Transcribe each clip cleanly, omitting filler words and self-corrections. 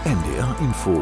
NDR Info.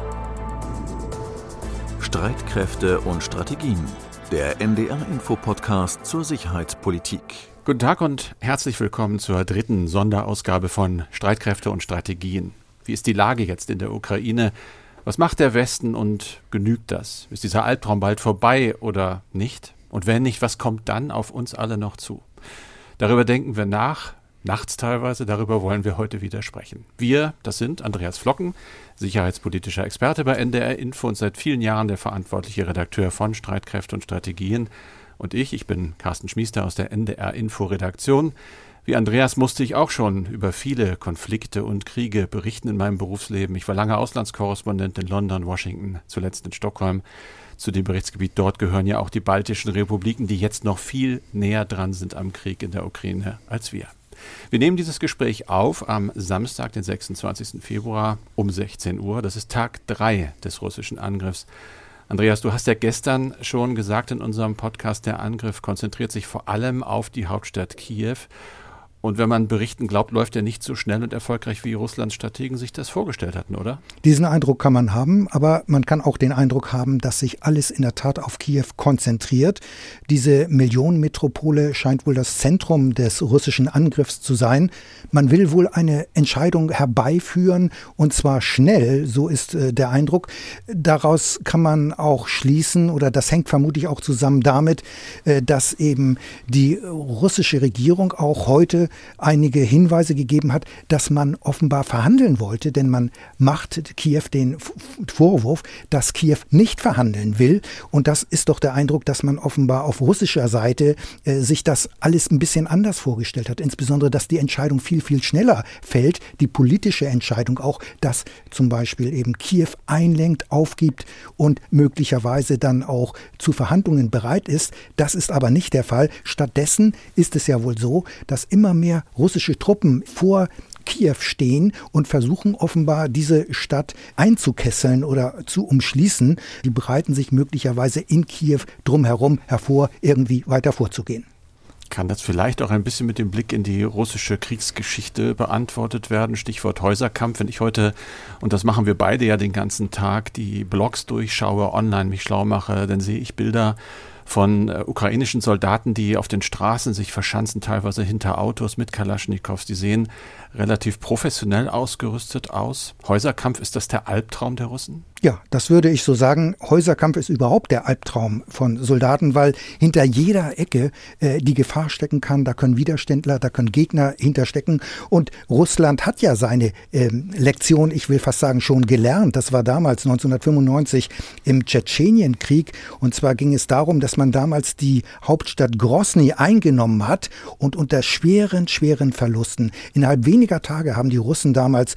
Streitkräfte und Strategien. Der NDR Info Podcast zur Sicherheitspolitik. Guten Tag und herzlich willkommen zur dritten Sonderausgabe von Streitkräfte und Strategien. Wie ist die Lage jetzt in der Ukraine? Was macht der Westen und genügt das? Ist dieser Albtraum bald vorbei oder nicht? Und wenn nicht, was kommt dann auf uns alle noch zu? Darüber denken wir nach, nachts teilweise, darüber wollen wir heute wieder sprechen. Wir, das sind Andreas Flocken, sicherheitspolitischer Experte bei NDR Info und seit vielen Jahren der verantwortliche Redakteur von Streitkräfte und Strategien. Und ich bin Carsten Schmiester aus der NDR Info Redaktion. Wie Andreas musste ich auch schon über viele Konflikte und Kriege berichten in meinem Berufsleben. Ich war lange Auslandskorrespondent in London, Washington, zuletzt in Stockholm. Zu dem Berichtsgebiet dort gehören ja auch die baltischen Republiken, die jetzt noch viel näher dran sind am Krieg in der Ukraine als wir. Wir nehmen dieses Gespräch auf am Samstag, den 26. Februar um 16 Uhr. Das ist Tag 3 des russischen Angriffs. Andreas, du hast ja gestern schon gesagt in unserem Podcast, der Angriff konzentriert sich vor allem auf die Hauptstadt Kiew. Und wenn man Berichten glaubt, läuft er nicht so schnell und erfolgreich, wie Russlands Strategen sich das vorgestellt hatten, oder? Diesen Eindruck kann man haben, aber man kann auch den Eindruck haben, dass sich alles in der Tat auf Kiew konzentriert. Diese Millionenmetropole scheint wohl das Zentrum des russischen Angriffs zu sein. Man will wohl eine Entscheidung herbeiführen und zwar schnell, so ist der Eindruck. Daraus kann man auch schließen, oder das hängt vermutlich auch zusammen damit, dass eben die russische Regierung auch heute einige Hinweise gegeben hat, dass man offenbar verhandeln wollte, denn man macht Kiew den Vorwurf, dass Kiew nicht verhandeln will. Und das ist doch der Eindruck, dass man offenbar auf russischer Seite sich das alles ein bisschen anders vorgestellt hat. Insbesondere, dass die Entscheidung viel, viel schneller fällt. Die politische Entscheidung auch, dass zum Beispiel eben Kiew einlenkt, aufgibt und möglicherweise dann auch zu Verhandlungen bereit ist. Das ist aber nicht der Fall. Stattdessen ist es ja wohl so, dass immer mehr russische Truppen vor Kiew stehen und versuchen offenbar diese Stadt einzukesseln oder zu umschließen. Die bereiten sich möglicherweise in Kiew drumherum hervor, irgendwie weiter vorzugehen. Kann das vielleicht auch ein bisschen mit dem Blick in die russische Kriegsgeschichte beantwortet werden? Stichwort Häuserkampf. Wenn ich heute, und das machen wir beide ja den ganzen Tag, die Blogs durchschaue, online mich schlau mache, dann sehe ich Bilder von ukrainischen Soldaten, die auf den Straßen sich verschanzen, teilweise hinter Autos mit Kalaschnikows. Die sehen relativ professionell ausgerüstet aus. Häuserkampf, ist das der Albtraum der Russen? Ja, das würde ich so sagen. Häuserkampf ist überhaupt der Albtraum von Soldaten, weil hinter jeder Ecke die Gefahr stecken kann. Da können Widerständler, da können Gegner hinterstecken. Und Russland hat ja seine Lektion, ich will fast sagen, schon gelernt. Das war damals 1995 im Tschetschenienkrieg. Und zwar ging es darum, dass man damals die Hauptstadt Grosny eingenommen hat und unter schweren Verlusten. Innerhalb weniger Tage haben die Russen damals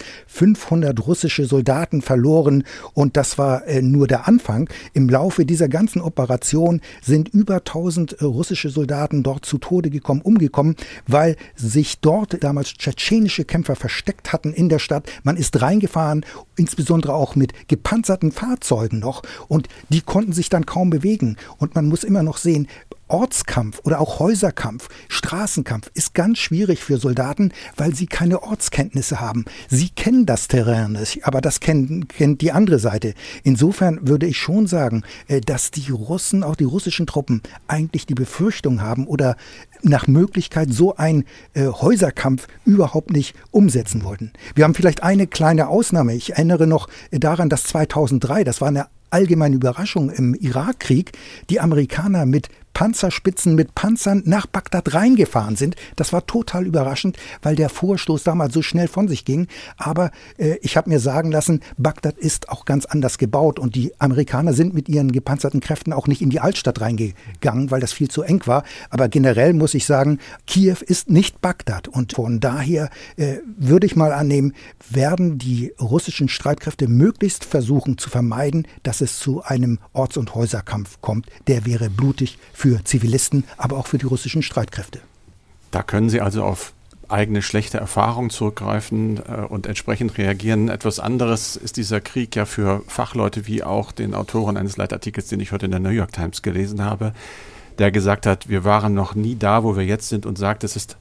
500 russische Soldaten verloren und das war nur der Anfang. Im Laufe dieser ganzen Operation sind über 1000 russische Soldaten dort zu Tode gekommen, umgekommen, weil sich dort damals tschetschenische Kämpfer versteckt hatten in der Stadt. Man ist reingefahren, insbesondere auch mit gepanzerten Fahrzeugen noch, und die konnten sich dann kaum bewegen. Und man muss immer noch sehen, Ortskampf oder auch Häuserkampf, Straßenkampf ist ganz schwierig für Soldaten, weil sie keine Ortskenntnisse haben. Sie kennen das Terrain nicht, aber das kennt die andere Seite. Insofern würde ich schon sagen, dass die Russen, auch die russischen Truppen, eigentlich die Befürchtung haben oder nach Möglichkeit so einen Häuserkampf überhaupt nicht umsetzen wollten. Wir haben vielleicht eine kleine Ausnahme. Ich erinnere noch daran, dass 2003, das war eine allgemeine Überraschung im Irakkrieg, die Amerikaner mit Panzerspitzen, mit Panzern nach Bagdad reingefahren sind. Das war total überraschend, weil der Vorstoß damals so schnell von sich ging. Aber ich habe mir sagen lassen, Bagdad ist auch ganz anders gebaut und die Amerikaner sind mit ihren gepanzerten Kräften auch nicht in die Altstadt reingegangen, weil das viel zu eng war. Aber generell muss ich sagen, Kiew ist nicht Bagdad und von daher würde ich mal annehmen, werden die russischen Streitkräfte möglichst versuchen zu vermeiden, dass es zu einem Orts- und Häuserkampf kommt. Der wäre blutig für Zivilisten, aber auch für die russischen Streitkräfte. Da können Sie also auf eigene schlechte Erfahrungen zurückgreifen und entsprechend reagieren. Etwas anderes ist dieser Krieg ja für Fachleute wie auch den Autoren eines Leitartikels, den ich heute in der New York Times gelesen habe, der gesagt hat, wir waren noch nie da, wo wir jetzt sind, und sagt, es ist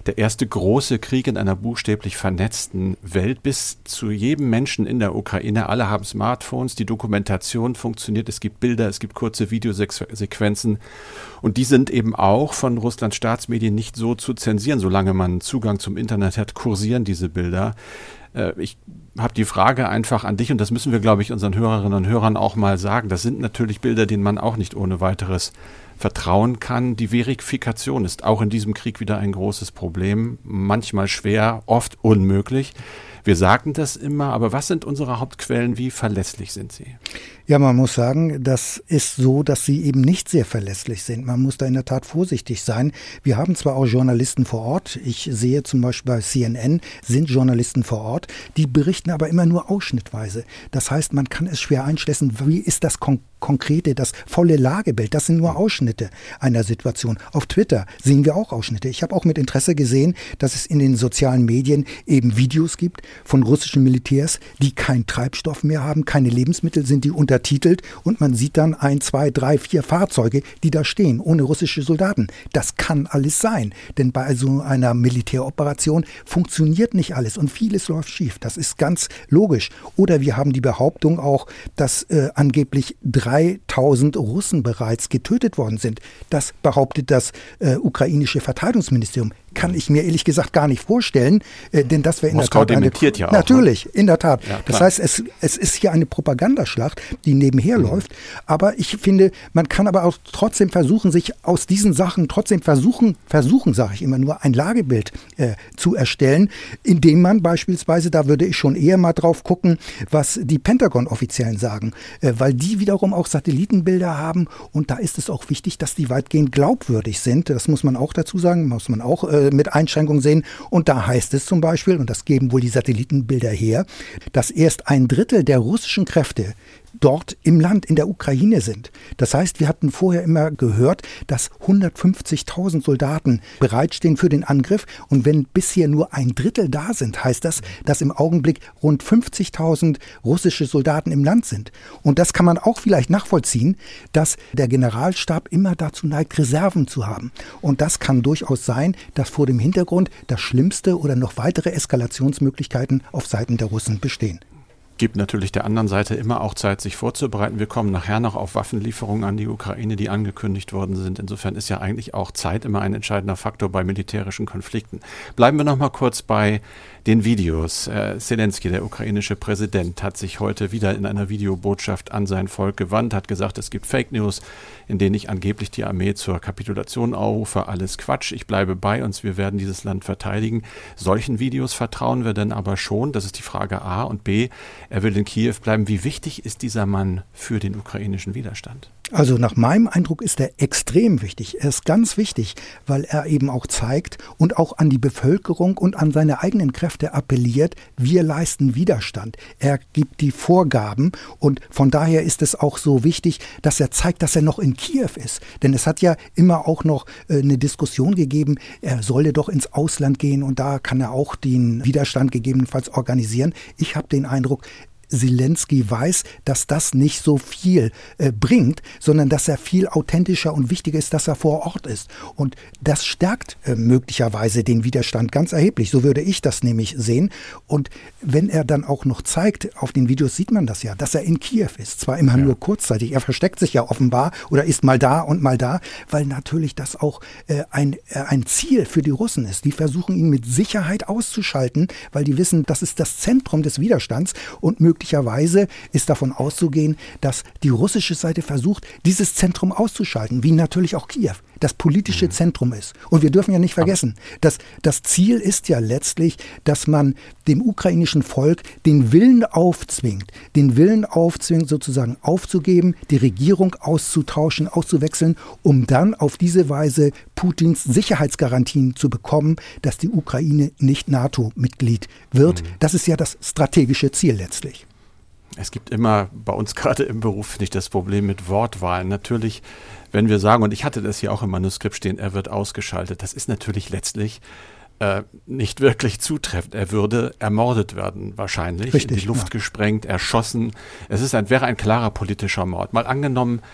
der erste große Krieg in einer buchstäblich vernetzten Welt bis zu jedem Menschen in der Ukraine. Alle haben Smartphones, die Dokumentation funktioniert, es gibt Bilder, es gibt kurze Videosequenzen und die sind eben auch von Russlands Staatsmedien nicht so zu zensieren. Solange man Zugang zum Internet hat, kursieren diese Bilder. Ich habe die Frage einfach an dich und das müssen wir, glaube ich, unseren Hörerinnen und Hörern auch mal sagen. Das sind natürlich Bilder, denen man auch nicht ohne weiteres vertrauen kann. Die Verifikation ist auch in diesem Krieg wieder ein großes Problem. Manchmal schwer, oft unmöglich. Wir sagen das immer, aber was sind unsere Hauptquellen? Wie verlässlich sind sie? Ja, man muss sagen, das ist so, dass sie eben nicht sehr verlässlich sind. Man muss da in der Tat vorsichtig sein. Wir haben zwar auch Journalisten vor Ort. Ich sehe zum Beispiel bei CNN sind Journalisten vor Ort. Die berichten aber immer nur ausschnittweise. Das heißt, man kann es schwer einschätzen, wie ist das konkrete, das volle Lagebild. Das sind nur Ausschnitte einer Situation. Auf Twitter sehen wir auch Ausschnitte. Ich habe auch mit Interesse gesehen, dass es in den sozialen Medien eben Videos gibt von russischen Militärs, die keinen Treibstoff mehr haben, keine Lebensmittel, sind die untertitelt und man sieht dann 1, 2, 3, 4 Fahrzeuge, die da stehen, ohne russische Soldaten. Das kann alles sein, denn bei so einer Militäroperation funktioniert nicht alles und vieles läuft schief. Das ist ganz logisch. Oder wir haben die Behauptung auch, dass angeblich 3000 Russen bereits getötet worden sind. Das behauptet das ukrainische Verteidigungsministerium. Kann ich mir ehrlich gesagt gar nicht vorstellen, denn das wäre in Moskau der Tat dementiert ja auch. Natürlich, in der Tat. Ja, das heißt, es ist hier eine Propagandaschlacht, die nebenher läuft. Aber ich finde, man kann aber auch trotzdem versuchen, sich aus diesen Sachen versuchen, sage ich immer nur, ein Lagebild zu erstellen, indem man beispielsweise, da würde ich schon eher mal drauf gucken, was die Pentagon-Offiziellen sagen, weil die wiederum auch Satellitenbilder haben und da ist es auch wichtig, dass die weitgehend glaubwürdig sind. Das muss man auch dazu sagen, muss man auch mit Einschränkungen sehen. Und da heißt es zum Beispiel, und das geben wohl die Satellitenbilder her, dass erst 1/3 der russischen Kräfte dort im Land, in der Ukraine sind. Das heißt, wir hatten vorher immer gehört, dass 150.000 Soldaten bereitstehen für den Angriff. Und wenn bisher nur 1/3 da sind, heißt das, dass im Augenblick rund 50.000 russische Soldaten im Land sind. Und das kann man auch vielleicht nachvollziehen, dass der Generalstab immer dazu neigt, Reserven zu haben. Und das kann durchaus sein, dass vor dem Hintergrund das Schlimmste oder noch weitere Eskalationsmöglichkeiten auf Seiten der Russen bestehen. Gibt natürlich der anderen Seite immer auch Zeit, sich vorzubereiten. Wir kommen nachher noch auf Waffenlieferungen an die Ukraine, die angekündigt worden sind. Insofern ist ja eigentlich auch Zeit immer ein entscheidender Faktor bei militärischen Konflikten. Bleiben wir noch mal kurz bei den Videos. Zelensky, der ukrainische Präsident, hat sich heute wieder in einer Videobotschaft an sein Volk gewandt, hat gesagt, es gibt Fake News, in denen ich angeblich die Armee zur Kapitulation aufrufe. Alles Quatsch, ich bleibe bei uns, wir werden dieses Land verteidigen. Solchen Videos vertrauen wir denn aber schon? Das ist die Frage A. Und B, er will in Kiew bleiben. Wie wichtig ist dieser Mann für den ukrainischen Widerstand? Also nach meinem Eindruck ist er extrem wichtig. Er ist ganz wichtig, weil er eben auch zeigt und auch an die Bevölkerung und an seine eigenen Kräfte appelliert, wir leisten Widerstand. Er gibt die Vorgaben und von daher ist es auch so wichtig, dass er zeigt, dass er noch in Kiew ist. Denn es hat ja immer auch noch eine Diskussion gegeben, er solle doch ins Ausland gehen und da kann er auch den Widerstand gegebenenfalls organisieren. Ich habe den Eindruck, Zelensky weiß, dass das nicht so viel bringt, sondern dass er viel authentischer und wichtiger ist, dass er vor Ort ist. Und das stärkt möglicherweise den Widerstand ganz erheblich. So würde ich das nämlich sehen. Und wenn er dann auch noch zeigt, auf den Videos sieht man das ja, dass er in Kiew ist. Zwar immer nur kurzzeitig, er versteckt sich ja offenbar oder ist mal da und mal da, weil natürlich das auch ein Ziel für die Russen ist. Die versuchen ihn mit Sicherheit auszuschalten, weil die wissen, das ist das Zentrum des Widerstands und möglicherweise ist davon auszugehen, dass die russische Seite versucht, dieses Zentrum auszuschalten, wie natürlich auch Kiew das politische Zentrum ist. Und wir dürfen ja nicht vergessen, dass das Ziel ist ja letztlich, dass man dem ukrainischen Volk den Willen aufzwingt sozusagen aufzugeben, die Regierung auszutauschen, auszuwechseln, um dann auf diese Weise Putins Sicherheitsgarantien zu bekommen, dass die Ukraine nicht NATO-Mitglied wird. Das ist ja das strategische Ziel letztlich. Es gibt immer bei uns gerade im Beruf, finde ich, das Problem mit Wortwahlen. Natürlich, wenn wir sagen, und ich hatte das hier auch im Manuskript stehen, er wird ausgeschaltet, das ist natürlich letztlich nicht wirklich zutreffend. Er würde ermordet werden wahrscheinlich, richtig, in die Luft gesprengt, erschossen. Wäre ein klarer politischer Mord. Mal angenommen,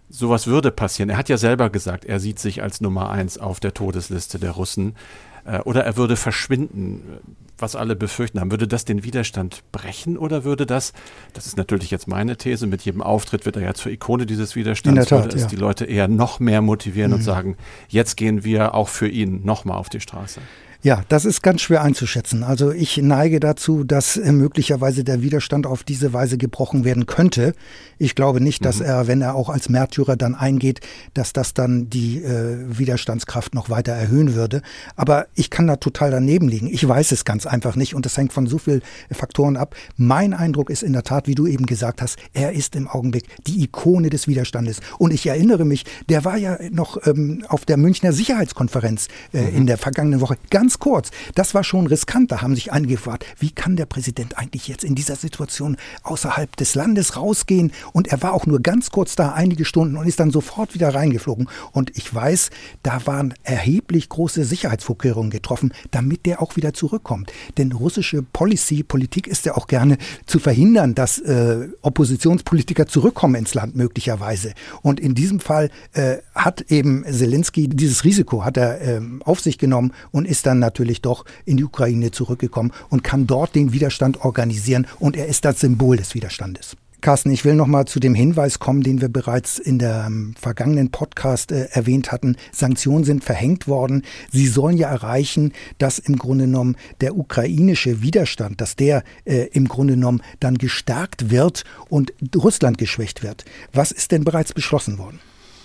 sowas würde passieren. Er hat ja selber gesagt, er sieht sich als Nummer 1 auf der Todesliste der Russen. Oder er würde verschwinden, was alle befürchten haben. Würde das den Widerstand brechen oder würde das ist natürlich jetzt meine These, mit jedem Auftritt wird er ja zur Ikone dieses Widerstands, in der Tat, würde es die Leute eher noch mehr motivieren und sagen, jetzt gehen wir auch für ihn nochmal auf die Straße? Ja, das ist ganz schwer einzuschätzen. Also ich neige dazu, dass möglicherweise der Widerstand auf diese Weise gebrochen werden könnte. Ich glaube nicht, dass er, wenn er auch als Märtyrer dann eingeht, dass das dann die Widerstandskraft noch weiter erhöhen würde. Aber ich kann da total daneben liegen. Ich weiß es ganz einfach nicht und das hängt von so vielen Faktoren ab. Mein Eindruck ist in der Tat, wie du eben gesagt hast, er ist im Augenblick die Ikone des Widerstandes. Und ich erinnere mich, der war ja noch auf der Münchner Sicherheitskonferenz in der vergangenen Woche ganz kurz. Das war schon riskant. Da haben sich einige gefragt, wie kann der Präsident eigentlich jetzt in dieser Situation außerhalb des Landes rausgehen? Und er war auch nur ganz kurz da, einige Stunden und ist dann sofort wieder reingeflogen. Und ich weiß, da waren erheblich große Sicherheitsvorkehrungen getroffen, damit der auch wieder zurückkommt. Denn russische Politik ist ja auch gerne zu verhindern, dass Oppositionspolitiker zurückkommen ins Land möglicherweise. Und in diesem Fall hat eben Zelensky dieses Risiko hat er auf sich genommen und ist dann natürlich doch in die Ukraine zurückgekommen und kann dort den Widerstand organisieren und er ist das Symbol des Widerstandes. Carsten, ich will noch mal zu dem Hinweis kommen, den wir bereits in der vergangenen Podcast erwähnt hatten. Sanktionen sind verhängt worden. Sie sollen ja erreichen, dass im Grunde genommen der ukrainische Widerstand, dass der im Grunde genommen dann gestärkt wird und Russland geschwächt wird. Was ist denn bereits beschlossen worden?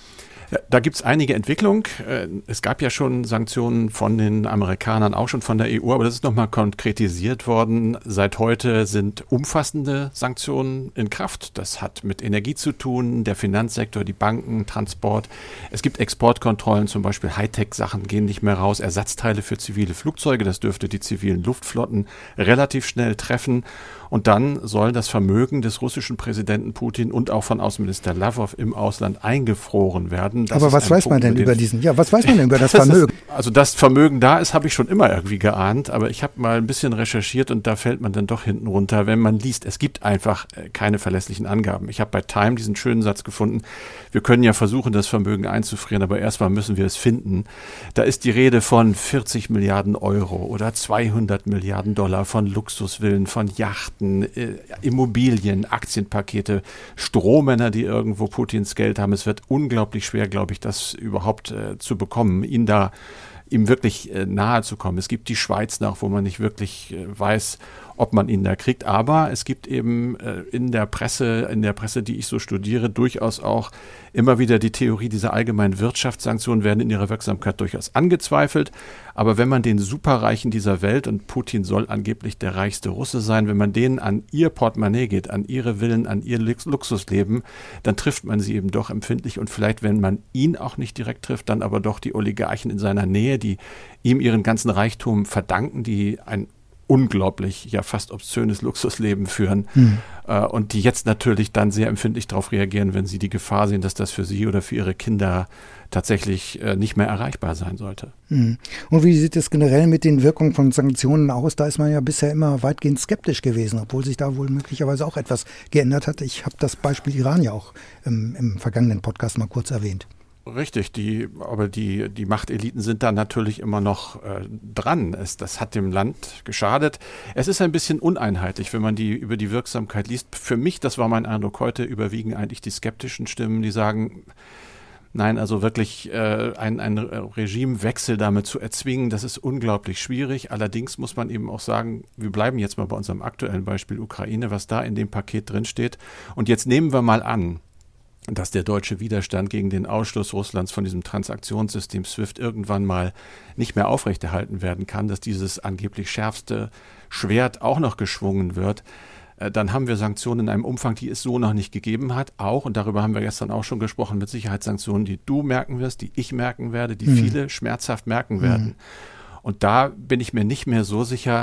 Ja, da gibt es einige Entwicklungen. Es gab ja schon Sanktionen von den Amerikanern, auch schon von der EU, aber das ist nochmal konkretisiert worden. Seit heute sind umfassende Sanktionen in Kraft. Das hat mit Energie zu tun, der Finanzsektor, die Banken, Transport. Es gibt Exportkontrollen, zum Beispiel Hightech-Sachen gehen nicht mehr raus, Ersatzteile für zivile Flugzeuge, das dürfte die zivilen Luftflotten relativ schnell treffen. Und dann soll das Vermögen des russischen Präsidenten Putin und auch von Außenminister Lavrov im Ausland eingefroren werden. Aber was weiß man denn über was weiß man denn über das Vermögen? Also das Vermögen da ist, habe ich schon immer irgendwie geahnt, aber ich habe mal ein bisschen recherchiert und da fällt man dann doch hinten runter, wenn man liest, es gibt einfach keine verlässlichen Angaben. Ich habe bei Time diesen schönen Satz gefunden, wir können ja versuchen, das Vermögen einzufrieren, aber erstmal müssen wir es finden. Da ist die Rede von 40 Milliarden Euro oder 200 Milliarden Dollar, von Luxusvillen, von Yachten, Immobilien, Aktienpakete, Strohmänner, die irgendwo Putins Geld haben. Es wird unglaublich schwer, glaube ich, das überhaupt zu bekommen, ihm wirklich nahe zu kommen. Es gibt die Schweiz noch, wo man nicht wirklich weiß, ob man ihn da kriegt. Aber es gibt eben in der Presse, die ich so studiere, durchaus auch immer wieder die Theorie, diese allgemeinen Wirtschaftssanktionen werden in ihrer Wirksamkeit durchaus angezweifelt. Aber wenn man den Superreichen dieser Welt, und Putin soll angeblich der reichste Russe sein, wenn man denen an ihr Portemonnaie geht, an ihre Villen, an ihr Luxusleben, dann trifft man sie eben doch empfindlich. Und vielleicht, wenn man ihn auch nicht direkt trifft, dann aber doch die Oligarchen in seiner Nähe, die ihm ihren ganzen Reichtum verdanken, die ein unglaublich, ja fast obszönes Luxusleben führen und die jetzt natürlich dann sehr empfindlich darauf reagieren, wenn sie die Gefahr sehen, dass das für sie oder für ihre Kinder tatsächlich nicht mehr erreichbar sein sollte. Und wie sieht es generell mit den Wirkungen von Sanktionen aus? Da ist man ja bisher immer weitgehend skeptisch gewesen, obwohl sich da wohl möglicherweise auch etwas geändert hat. Ich habe das Beispiel Iran ja auch im vergangenen Podcast mal kurz erwähnt. Richtig, aber die Machteliten sind da natürlich immer noch dran. Das hat dem Land geschadet. Es ist ein bisschen uneinheitlich, wenn man über die Wirksamkeit liest. Für mich, das war mein Eindruck heute, überwiegen eigentlich die skeptischen Stimmen, die sagen, nein, also wirklich ein Regimewechsel damit zu erzwingen, das ist unglaublich schwierig. Allerdings muss man eben auch sagen, wir bleiben jetzt mal bei unserem aktuellen Beispiel Ukraine, was da in dem Paket drinsteht. Und jetzt nehmen wir mal an, dass der deutsche Widerstand gegen den Ausschluss Russlands von diesem Transaktionssystem SWIFT irgendwann mal nicht mehr aufrechterhalten werden kann, dass dieses angeblich schärfste Schwert auch noch geschwungen wird, dann haben wir Sanktionen in einem Umfang, die es so noch nicht gegeben hat. Auch, und darüber haben wir gestern auch schon gesprochen, mit Sicherheitssanktionen, die du merken wirst, die ich merken werde, die viele schmerzhaft merken werden. Und da bin ich mir nicht mehr so sicher,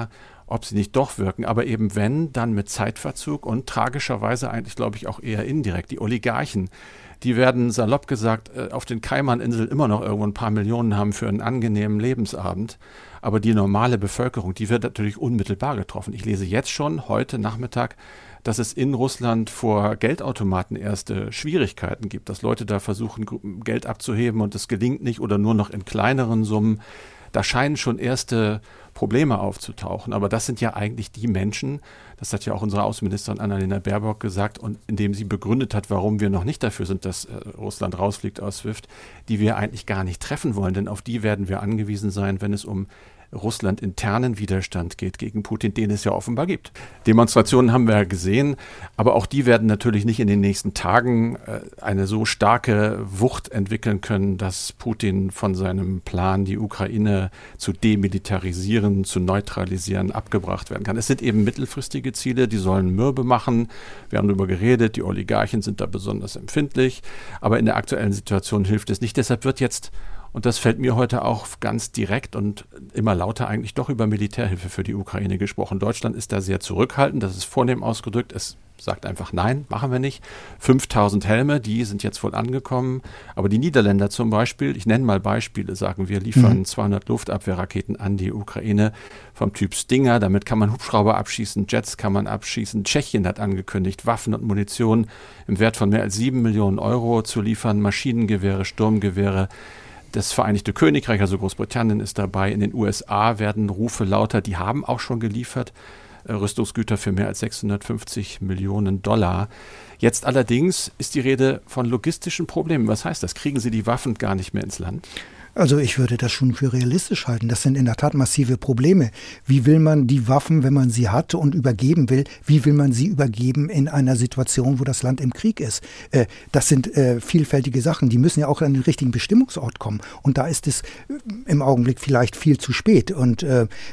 ob sie nicht doch wirken. Aber eben wenn, dann mit Zeitverzug und tragischerweise eigentlich, glaube ich, auch eher indirekt. Die Oligarchen, die werden salopp gesagt auf den Kaimaninseln immer noch irgendwo ein paar Millionen haben für einen angenehmen Lebensabend. Aber die normale Bevölkerung, die wird natürlich unmittelbar getroffen. Ich lese jetzt schon heute Nachmittag, dass es in Russland vor Geldautomaten erste Schwierigkeiten gibt, dass Leute da versuchen, Geld abzuheben und es gelingt nicht oder nur noch in kleineren Summen. Da scheinen schon erste Probleme aufzutauchen. Aber das sind ja eigentlich die Menschen, das hat ja auch unsere Außenministerin Annalena Baerbock gesagt, und indem sie begründet hat, warum wir noch nicht dafür sind, dass Russland rausfliegt aus SWIFT, die wir eigentlich gar nicht treffen wollen. Denn auf die werden wir angewiesen sein, wenn es um Russland internen Widerstand geht gegen Putin, den es ja offenbar gibt. Demonstrationen haben wir ja gesehen, aber auch die werden natürlich nicht in den nächsten Tagen eine so starke Wucht entwickeln können, dass Putin von seinem Plan, die Ukraine zu demilitarisieren, zu neutralisieren, abgebracht werden kann. Es sind eben mittelfristige Ziele, die sollen mürbe machen. Wir haben darüber geredet, die Oligarchen sind da besonders empfindlich, aber in der aktuellen Situation hilft es nicht. Deshalb wird jetzt, und das fällt mir heute auch ganz direkt und immer lauter eigentlich doch über Militärhilfe für die Ukraine gesprochen. Deutschland ist da sehr zurückhaltend, das ist vornehm ausgedrückt. Es sagt einfach nein, machen wir nicht. 5000 Helme, die sind jetzt wohl angekommen. Aber die Niederländer zum Beispiel, ich nenne mal Beispiele, sagen wir, liefern 200 Luftabwehrraketen an die Ukraine vom Typ Stinger. Damit kann man Hubschrauber abschießen, Jets kann man abschießen. Tschechien hat angekündigt, Waffen und Munition im Wert von mehr als 7 Millionen Euro zu liefern, Maschinengewehre, Sturmgewehre. Das Vereinigte Königreich, also Großbritannien, ist dabei. In den USA werden Rufe lauter, die haben auch schon geliefert, Rüstungsgüter für mehr als 650 Millionen $. Jetzt allerdings ist die Rede von logistischen Problemen. Was heißt das? Kriegen Sie die Waffen gar nicht mehr ins Land? Also ich würde das schon für realistisch halten. Das sind in der Tat massive Probleme. Wie will man die Waffen, wenn man sie hat und übergeben will, wie will man sie übergeben in einer Situation, wo das Land im Krieg ist? Das sind vielfältige Sachen. Die müssen ja auch an den richtigen Bestimmungsort kommen. Und da ist es im Augenblick vielleicht viel zu spät. Und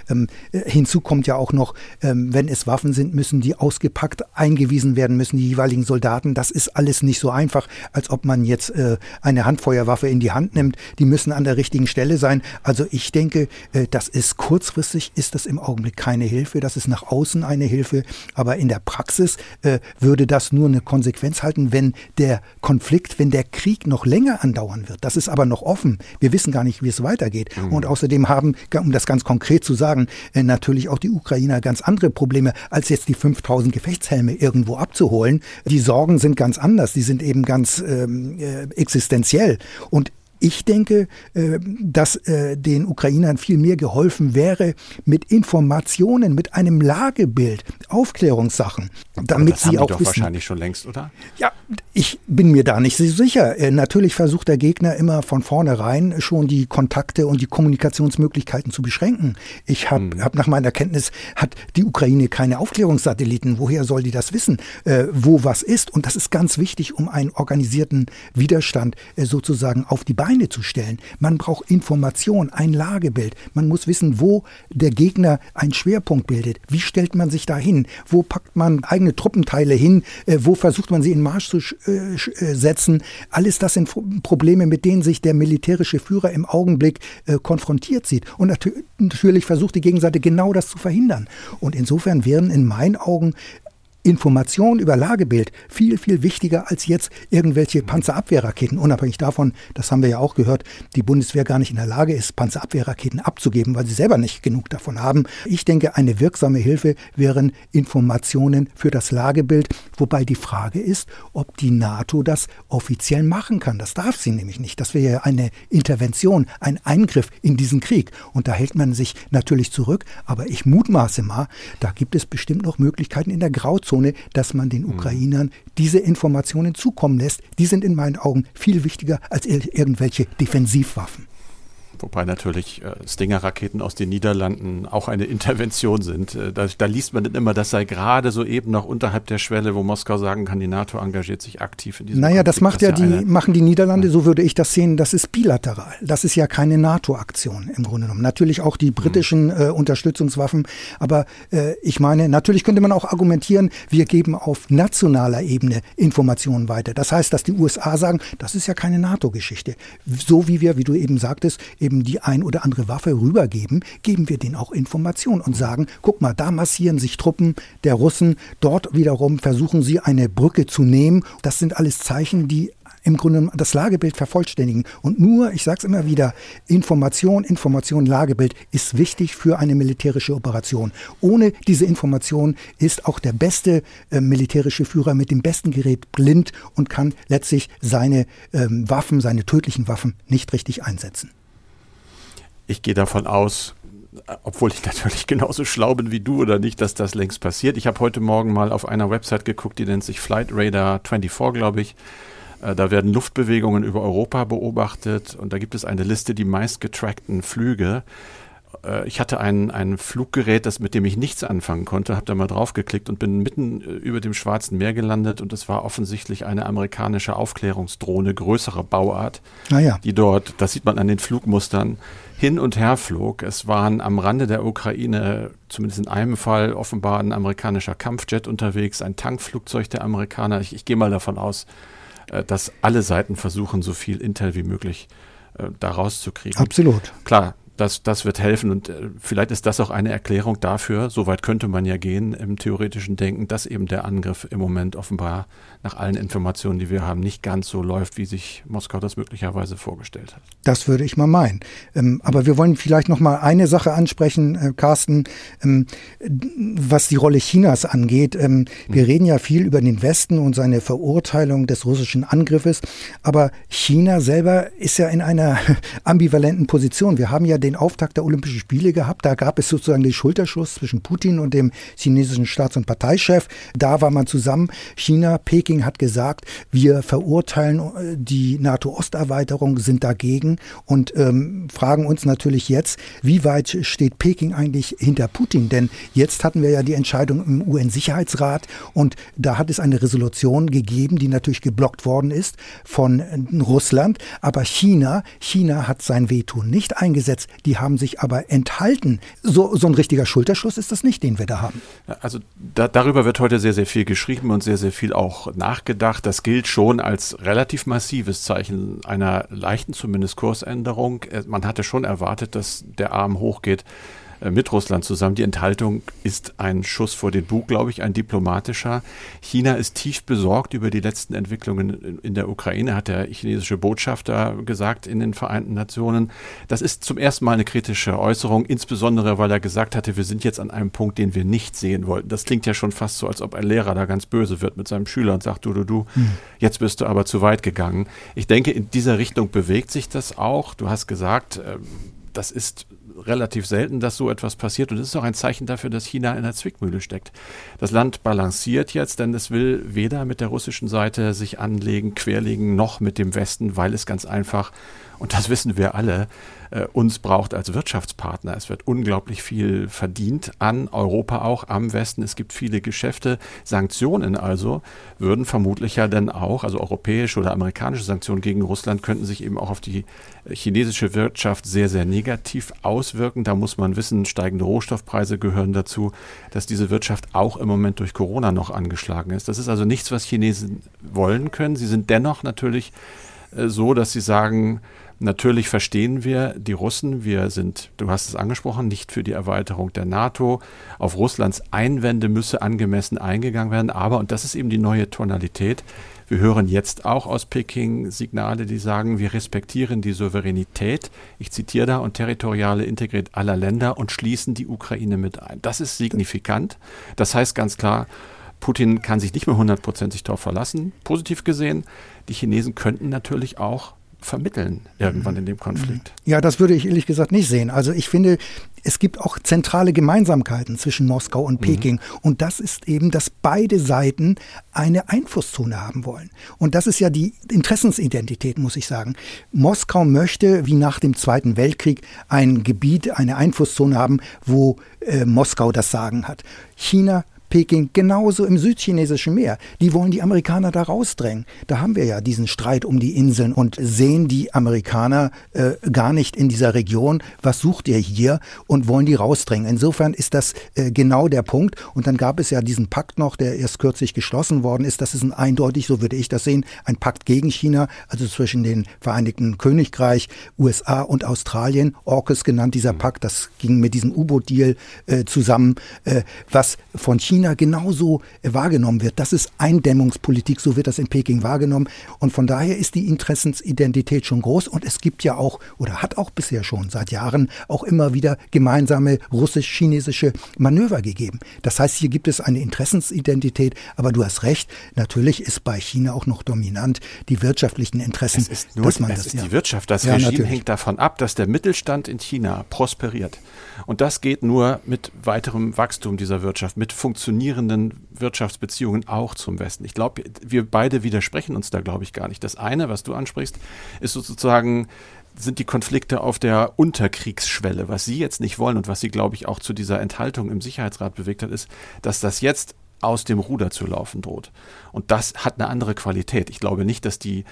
hinzu kommt ja auch noch, wenn es Waffen sind, müssen die ausgepackt, eingewiesen werden müssen, die jeweiligen Soldaten. Das ist alles nicht so einfach, als ob man jetzt eine Handfeuerwaffe in die Hand nimmt. Die müssen an der richtigen Stelle sein. Also ich denke, das ist kurzfristig, ist das im Augenblick keine Hilfe. Das ist nach außen eine Hilfe. Aber in der Praxis würde das nur eine Konsequenz halten, wenn der Konflikt, wenn der Krieg noch länger andauern wird. Das ist aber noch offen. Wir wissen gar nicht, wie es weitergeht. Und außerdem haben, um das ganz konkret zu sagen, natürlich auch die Ukrainer ganz andere Probleme, als jetzt die 5000 Gefechtshelme irgendwo abzuholen. Die Sorgen sind ganz anders. Die sind eben ganz existenziell. Und ich denke, dass den Ukrainern viel mehr geholfen wäre mit Informationen, mit einem Lagebild, Aufklärungssachen, damit sie auch wissen. Das haben die doch wahrscheinlich schon längst, oder? Ja, ich bin mir da nicht so sicher. Natürlich versucht der Gegner immer von vornherein schon die Kontakte und die Kommunikationsmöglichkeiten zu beschränken. Ich habe nach meiner Kenntnis, hat die Ukraine keine Aufklärungssatelliten. Woher soll die das wissen, wo was ist? Und das ist ganz wichtig, um einen organisierten Widerstand sozusagen auf die Beine zu stellen. Man braucht Information, ein Lagebild. Man muss wissen, wo der Gegner einen Schwerpunkt bildet. Wie stellt man sich da hin? Wo packt man eigene Truppenteile hin? Wo versucht man sie in Marsch zu setzen? Alles das sind Probleme, mit denen sich der militärische Führer im Augenblick konfrontiert sieht. Und natürlich versucht die Gegenseite genau das zu verhindern. Und insofern wären in meinen Augen Information über Lagebild viel, viel wichtiger als jetzt irgendwelche Panzerabwehrraketen. Unabhängig davon, das haben wir ja auch gehört, die Bundeswehr gar nicht in der Lage ist, Panzerabwehrraketen abzugeben, weil sie selber nicht genug davon haben. Ich denke, eine wirksame Hilfe wären Informationen für das Lagebild, wobei die Frage ist, ob die NATO das offiziell machen kann. Das darf sie nämlich nicht. Das wäre ja eine Intervention, ein Eingriff in diesen Krieg. Und da hält man sich natürlich zurück. Aber ich mutmaße mal, da gibt es bestimmt noch Möglichkeiten in der Grauzone, dass man den Ukrainern diese Informationen zukommen lässt. Die sind in meinen Augen viel wichtiger als irgendwelche Defensivwaffen. Wobei natürlich Stinger-Raketen aus den Niederlanden auch eine Intervention sind. Da liest man dann immer, das sei gerade so eben noch unterhalb der Schwelle, wo Moskau sagen kann, die NATO engagiert sich aktiv in diesem Konflikt. Das machen die Niederlande, so würde ich das sehen, das ist bilateral. Das ist ja keine NATO-Aktion im Grunde genommen. Natürlich auch die britischen Unterstützungswaffen, aber ich meine, natürlich könnte man auch argumentieren, wir geben auf nationaler Ebene Informationen weiter. Das heißt, dass die USA sagen, das ist ja keine NATO-Geschichte. So wie wir, wie du eben sagtest, eben eben die ein oder andere Waffe rübergeben, geben wir denen auch Informationen und sagen, guck mal, da massieren sich Truppen der Russen, dort wiederum versuchen sie eine Brücke zu nehmen. Das sind alles Zeichen, die im Grunde das Lagebild vervollständigen. Und nur, ich sage es immer wieder, Information, Lagebild ist wichtig für eine militärische Operation. Ohne diese Information ist auch der beste militärische Führer mit dem besten Gerät blind und kann letztlich seine Waffen, seine tödlichen Waffen nicht richtig einsetzen. Ich gehe davon aus, obwohl ich natürlich genauso schlau bin wie du oder nicht, dass das längst passiert. Ich habe heute Morgen mal auf einer Website geguckt, die nennt sich Flight Radar 24, glaube ich. Da werden Luftbewegungen über Europa beobachtet und da gibt es eine Liste, die meistgetrackten Flüge. Ich hatte ein Fluggerät, mit dem ich nichts anfangen konnte, habe da mal draufgeklickt und bin mitten über dem Schwarzen Meer gelandet und es war offensichtlich eine amerikanische Aufklärungsdrohne größerer Bauart, die dort, das sieht man an den Flugmustern, hin und her flog. Es waren am Rande der Ukraine, zumindest in einem Fall, offenbar ein amerikanischer Kampfjet unterwegs, ein Tankflugzeug der Amerikaner. Ich gehe mal davon aus, dass alle Seiten versuchen, so viel Intel wie möglich da rauszukriegen. Absolut. Klar, das wird helfen und vielleicht ist das auch eine Erklärung dafür, so weit könnte man ja gehen im theoretischen Denken, dass eben der Angriff im Moment offenbar nach allen Informationen, die wir haben, nicht ganz so läuft, wie sich Moskau das möglicherweise vorgestellt hat. Das würde ich mal meinen. Aber wir wollen vielleicht noch mal eine Sache ansprechen, Carsten, was die Rolle Chinas angeht. Wir reden ja viel über den Westen und seine Verurteilung des russischen Angriffes, aber China selber ist ja in einer ambivalenten Position. Wir haben ja den Auftakt der Olympischen Spiele gehabt. Da gab es sozusagen den Schulterschluss zwischen Putin und dem chinesischen Staats- und Parteichef. Da war man zusammen. Peking hat gesagt, wir verurteilen die NATO-Osterweiterung, sind dagegen und fragen uns natürlich jetzt, wie weit steht Peking eigentlich hinter Putin? Denn jetzt hatten wir ja die Entscheidung im UN-Sicherheitsrat und da hat es eine Resolution gegeben, die natürlich geblockt worden ist von Russland. Aber China hat sein Veto nicht eingesetzt. Die haben sich aber enthalten. So ein richtiger Schulterschluss ist das nicht, den wir da haben. Also darüber wird heute sehr, sehr viel geschrieben und sehr, sehr viel auch nachgedacht. Das gilt schon als relativ massives Zeichen einer leichten zumindest Kursänderung. Man hatte schon erwartet, dass der Arm hochgeht mit Russland zusammen. Die Enthaltung ist ein Schuss vor den Bug, glaube ich, ein diplomatischer. China ist tief besorgt über die letzten Entwicklungen in der Ukraine, hat der chinesische Botschafter gesagt in den Vereinten Nationen. Das ist zum ersten Mal eine kritische Äußerung, insbesondere weil er gesagt hatte, wir sind jetzt an einem Punkt, den wir nicht sehen wollten. Das klingt ja schon fast so, als ob ein Lehrer da ganz böse wird mit seinem Schüler und sagt, du, jetzt bist du aber zu weit gegangen. Ich denke, in dieser Richtung bewegt sich das auch. Du hast gesagt, das ist relativ selten, dass so etwas passiert. Und es ist auch ein Zeichen dafür, dass China in der Zwickmühle steckt. Das Land balanciert jetzt, denn es will weder mit der russischen Seite sich anlegen, querlegen, noch mit dem Westen, weil es ganz einfach, und das wissen wir alle, uns braucht als Wirtschaftspartner. Es wird unglaublich viel verdient an Europa auch, am Westen. Es gibt viele Geschäfte. Sanktionen also würden vermutlich ja dann auch, also europäische oder amerikanische Sanktionen gegen Russland könnten sich eben auch auf die chinesische Wirtschaft sehr, sehr negativ auswirken. Da muss man wissen, steigende Rohstoffpreise gehören dazu, dass diese Wirtschaft auch im Moment durch Corona noch angeschlagen ist. Das ist also nichts, was Chinesen wollen können. Sie sind dennoch natürlich so, dass sie sagen, natürlich verstehen wir die Russen. Wir sind, du hast es angesprochen, nicht für die Erweiterung der NATO. Auf Russlands Einwände müsse angemessen eingegangen werden. Aber, und das ist eben die neue Tonalität, wir hören jetzt auch aus Peking Signale, die sagen, wir respektieren die Souveränität, ich zitiere da, und territoriale Integrität aller Länder und schließen die Ukraine mit ein. Das ist signifikant. Das heißt ganz klar, Putin kann sich nicht mehr 100%ig darauf verlassen. Positiv gesehen, die Chinesen könnten natürlich auch vermitteln irgendwann in dem Konflikt. Ja, das würde ich ehrlich gesagt nicht sehen. Also ich finde, es gibt auch zentrale Gemeinsamkeiten zwischen Moskau und Peking. Und das ist eben, dass beide Seiten eine Einflusszone haben wollen. Und das ist ja die Interessensidentität, muss ich sagen. Moskau möchte, wie nach dem Zweiten Weltkrieg, ein Gebiet, eine Einflusszone haben, wo Moskau das Sagen hat. China Peking, genauso im südchinesischen Meer. Die wollen die Amerikaner da rausdrängen. Da haben wir ja diesen Streit um die Inseln und sehen die Amerikaner gar nicht in dieser Region. Was sucht ihr hier? Und wollen die rausdrängen. Insofern ist das genau der Punkt. Und dann gab es ja diesen Pakt noch, der erst kürzlich geschlossen worden ist. Das ist eindeutig, so würde ich das sehen, ein Pakt gegen China, also zwischen den Vereinigten Königreich, USA und Australien. AUKUS genannt, dieser Pakt, das ging mit diesem U-Boot-Deal zusammen, was von China genauso wahrgenommen wird. Das ist Eindämmungspolitik, so wird das in Peking wahrgenommen. Und von daher ist die Interessensidentität schon groß. Und es gibt ja auch, oder hat auch bisher schon seit Jahren, auch immer wieder gemeinsame russisch-chinesische Manöver gegeben. Das heißt, hier gibt es eine Interessensidentität. Aber du hast recht, natürlich ist bei China auch noch dominant die wirtschaftlichen Interessen. Es ist die Wirtschaft. Das Regime hängt davon ab, dass der Mittelstand in China prosperiert. Und das geht nur mit weiterem Wachstum dieser Wirtschaft, mit funktionierenden Wirtschaftsbeziehungen auch zum Westen. Ich glaube, wir beide widersprechen uns da, glaube ich, gar nicht. Das eine, was du ansprichst, ist sozusagen, sind die Konflikte auf der Unterkriegsschwelle. Was Sie jetzt nicht wollen und was Sie, glaube ich, auch zu dieser Enthaltung im Sicherheitsrat bewegt hat, ist, dass das jetzt aus dem Ruder zu laufen droht. Und das hat eine andere Qualität. Ich glaube nicht, dass die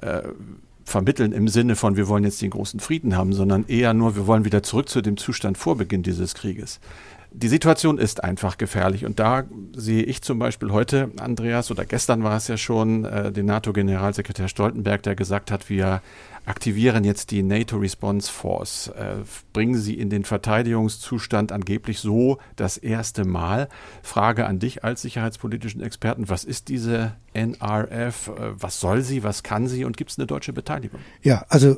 vermitteln im Sinne von, wir wollen jetzt den großen Frieden haben, sondern eher nur, wir wollen wieder zurück zu dem Zustand vor Beginn dieses Krieges. Die Situation ist einfach gefährlich und da sehe ich zum Beispiel heute, Andreas, oder gestern war es ja schon, den NATO-Generalsekretär Stoltenberg, der gesagt hat, wir aktivieren jetzt die NATO Response Force, bringen sie in den Verteidigungszustand angeblich so das erste Mal. Frage an dich als sicherheitspolitischen Experten, was ist diese NRF, was soll sie, was kann sie und gibt es eine deutsche Beteiligung? Ja, also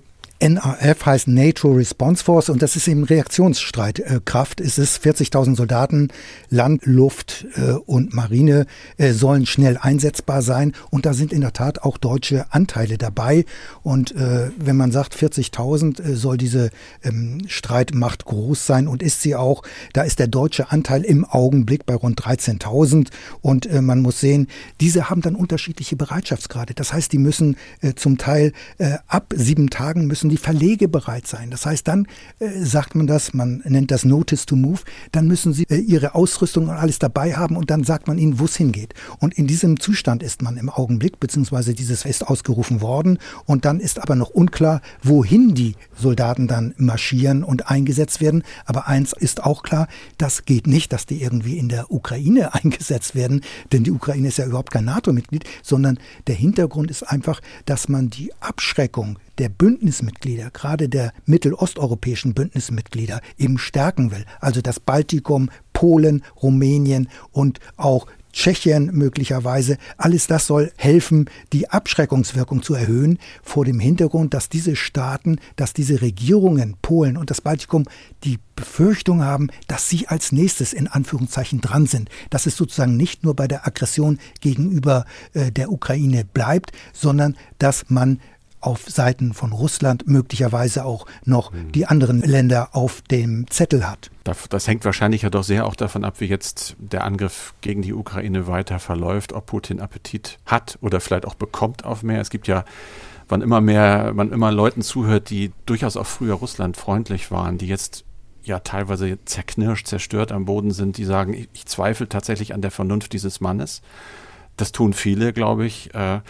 NRF heißt NATO Response Force und das ist eben Reaktionsstreitkraft. Es ist 40.000 Soldaten, Land, Luft und Marine sollen schnell einsetzbar sein und da sind in der Tat auch deutsche Anteile dabei. Und wenn man sagt 40.000 soll diese Streitmacht groß sein und ist sie auch, da ist der deutsche Anteil im Augenblick bei rund 13.000 und man muss sehen, diese haben dann unterschiedliche Bereitschaftsgrade. Das heißt, die müssen zum Teil ab 7 Tagen müssen die verlegebereit sein. Das heißt, dann sagt man das, man nennt das Notice to Move, dann müssen sie ihre Ausrüstung und alles dabei haben und dann sagt man ihnen, wo es hingeht. Und in diesem Zustand ist man im Augenblick, beziehungsweise dieses ist ausgerufen worden und dann ist aber noch unklar, wohin die Soldaten dann marschieren und eingesetzt werden. Aber eins ist auch klar, das geht nicht, dass die irgendwie in der Ukraine eingesetzt werden, denn die Ukraine ist ja überhaupt kein NATO-Mitglied, sondern der Hintergrund ist einfach, dass man die Abschreckung der Bündnismitglieder, gerade der mittelosteuropäischen Bündnismitglieder, eben stärken will. Also das Baltikum, Polen, Rumänien und auch Tschechien möglicherweise, alles das soll helfen, die Abschreckungswirkung zu erhöhen, vor dem Hintergrund, dass diese Staaten, dass diese Regierungen, Polen und das Baltikum, die Befürchtung haben, dass sie als nächstes in Anführungszeichen dran sind. Dass es sozusagen nicht nur bei der Aggression gegenüber der Ukraine bleibt, sondern dass man auf Seiten von Russland möglicherweise auch noch die anderen Länder auf dem Zettel hat. Das hängt wahrscheinlich ja doch sehr auch davon ab, wie jetzt der Angriff gegen die Ukraine weiter verläuft, ob Putin Appetit hat oder vielleicht auch bekommt auf mehr. Es gibt ja, wann immer Leuten zuhört, die durchaus auch früher russlandfreundlich waren, die jetzt ja teilweise zerknirscht, zerstört am Boden sind, die sagen, ich zweifle tatsächlich an der Vernunft dieses Mannes. Das tun viele, glaube ich.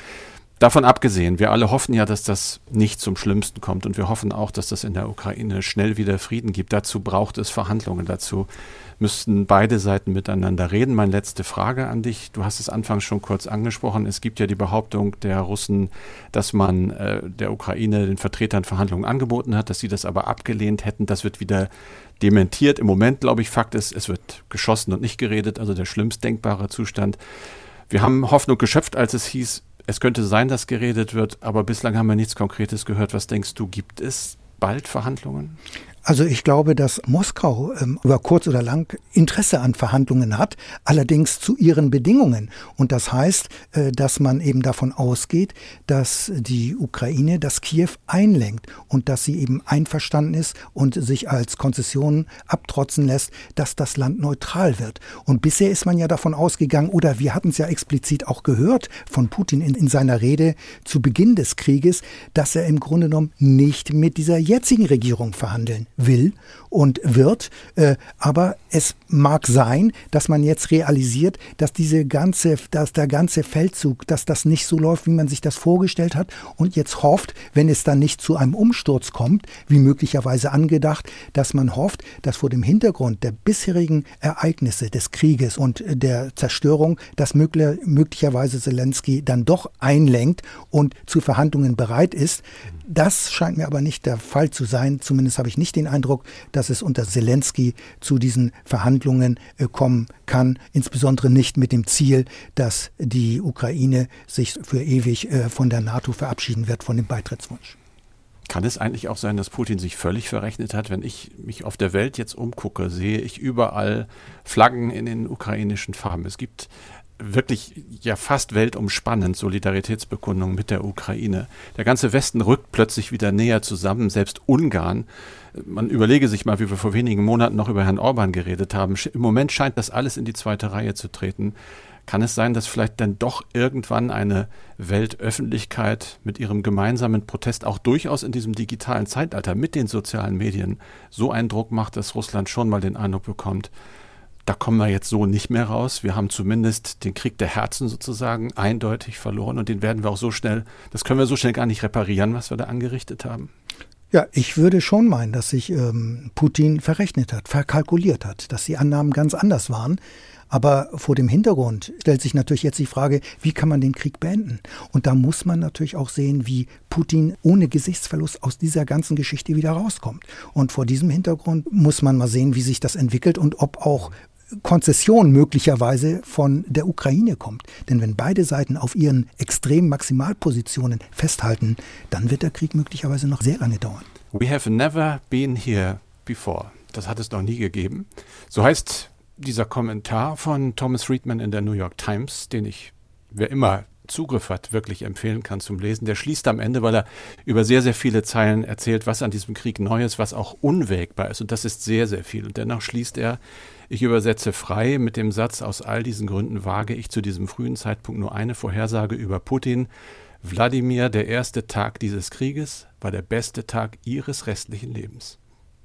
Davon abgesehen, wir alle hoffen ja, dass das nicht zum Schlimmsten kommt und wir hoffen auch, dass das in der Ukraine schnell wieder Frieden gibt. Dazu braucht es Verhandlungen, dazu müssten beide Seiten miteinander reden. Meine letzte Frage an dich, du hast es anfangs schon kurz angesprochen, es gibt ja die Behauptung der Russen, dass man der Ukraine, den Vertretern Verhandlungen angeboten hat, dass sie das aber abgelehnt hätten. Das wird wieder dementiert. Im Moment, glaube ich, Fakt ist, es wird geschossen und nicht geredet, also der schlimmst denkbare Zustand. Wir haben Hoffnung geschöpft, als es hieß, es könnte sein, dass geredet wird, aber bislang haben wir nichts Konkretes gehört. Was denkst du, gibt es bald Verhandlungen? Also ich glaube, dass Moskau über kurz oder lang Interesse an Verhandlungen hat, allerdings zu ihren Bedingungen. Und das heißt, dass man eben davon ausgeht, dass die Ukraine, dass Kiew einlenkt und dass sie eben einverstanden ist und sich als Konzession abtrotzen lässt, dass das Land neutral wird. Und bisher ist man ja davon ausgegangen, oder wir hatten es ja explizit auch gehört von Putin in seiner Rede zu Beginn des Krieges, dass er im Grunde genommen nicht mit dieser jetzigen Regierung verhandeln will und wird. Aber es mag sein, dass man jetzt realisiert, dass der ganze Feldzug, dass das nicht so läuft, wie man sich das vorgestellt hat und jetzt hofft, wenn es dann nicht zu einem Umsturz kommt, wie möglicherweise angedacht, dass man hofft, dass vor dem Hintergrund der bisherigen Ereignisse des Krieges und der Zerstörung, dass möglicherweise Zelensky dann doch einlenkt und zu Verhandlungen bereit ist. Das scheint mir aber nicht der Fall zu sein. Zumindest habe ich nicht den Eindruck, dass es unter Zelensky zu diesen Verhandlungen kommen kann. Insbesondere nicht mit dem Ziel, dass die Ukraine sich für ewig von der NATO verabschieden wird, von dem Beitrittswunsch. Kann es eigentlich auch sein, dass Putin sich völlig verrechnet hat? Wenn ich mich auf der Welt jetzt umgucke, sehe ich überall Flaggen in den ukrainischen Farben. Es gibt wirklich ja fast weltumspannend Solidaritätsbekundungen mit der Ukraine. Der ganze Westen rückt plötzlich wieder näher zusammen, selbst Ungarn. Man überlege sich mal, wie wir vor wenigen Monaten noch über Herrn Orban geredet haben. Im Moment scheint das alles in die zweite Reihe zu treten. Kann es sein, dass vielleicht dann doch irgendwann eine Weltöffentlichkeit mit ihrem gemeinsamen Protest auch durchaus in diesem digitalen Zeitalter mit den sozialen Medien so einen Druck macht, dass Russland schon mal den Eindruck bekommt, da kommen wir jetzt so nicht mehr raus. Wir haben zumindest den Krieg der Herzen sozusagen eindeutig verloren und den werden wir auch so schnell, das können wir so schnell gar nicht reparieren, was wir da angerichtet haben. Ja, ich würde schon meinen, dass sich Putin verrechnet hat, verkalkuliert hat, dass die Annahmen ganz anders waren. Aber vor dem Hintergrund stellt sich natürlich jetzt die Frage, wie kann man den Krieg beenden? Und da muss man natürlich auch sehen, wie Putin ohne Gesichtsverlust aus dieser ganzen Geschichte wieder rauskommt. Und vor diesem Hintergrund muss man mal sehen, wie sich das entwickelt und ob auch Konzession möglicherweise von der Ukraine kommt. Denn wenn beide Seiten auf ihren extremen Maximalpositionen festhalten, dann wird der Krieg möglicherweise noch sehr lange dauern. We have never been here before. Das hat es noch nie gegeben. So heißt dieser Kommentar von Thomas Friedman in der New York Times, den ich, wer immer Zugriff hat, wirklich empfehlen kann zum Lesen. Der schließt am Ende, weil er über sehr, sehr viele Zeilen erzählt, was an diesem Krieg neu ist, was auch unwägbar ist. Und das ist sehr, sehr viel. Und dennoch schließt er, ich übersetze frei mit dem Satz, aus all diesen Gründen wage ich zu diesem frühen Zeitpunkt nur eine Vorhersage über Putin. Wladimir, der erste Tag dieses Krieges war der beste Tag Ihres restlichen Lebens.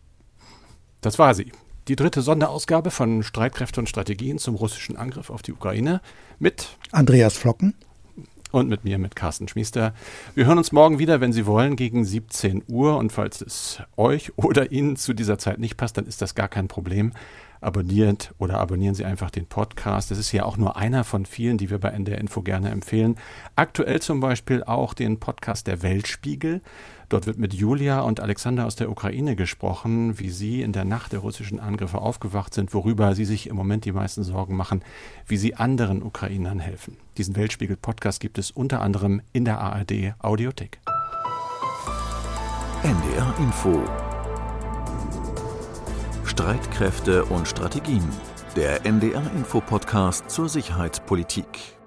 Das war sie. Die dritte Sonderausgabe von Streitkräfte und Strategien zum russischen Angriff auf die Ukraine mit Andreas Flocken und mit mir, mit Carsten Schmiester. Wir hören uns morgen wieder, wenn Sie wollen, gegen 17 Uhr. Und falls es euch oder Ihnen zu dieser Zeit nicht passt, dann ist das gar kein Problem. Abonnieren Sie einfach den Podcast. Das ist ja auch nur einer von vielen, die wir bei NDR Info gerne empfehlen. Aktuell zum Beispiel auch den Podcast Der Weltspiegel. Dort wird mit Julia und Alexander aus der Ukraine gesprochen, wie sie in der Nacht der russischen Angriffe aufgewacht sind, worüber sie sich im Moment die meisten Sorgen machen, wie sie anderen Ukrainern helfen. Diesen Weltspiegel-Podcast gibt es unter anderem in der ARD Audiothek. NDR Info. Streitkräfte und Strategien. Der NDR Info Podcast zur Sicherheitspolitik.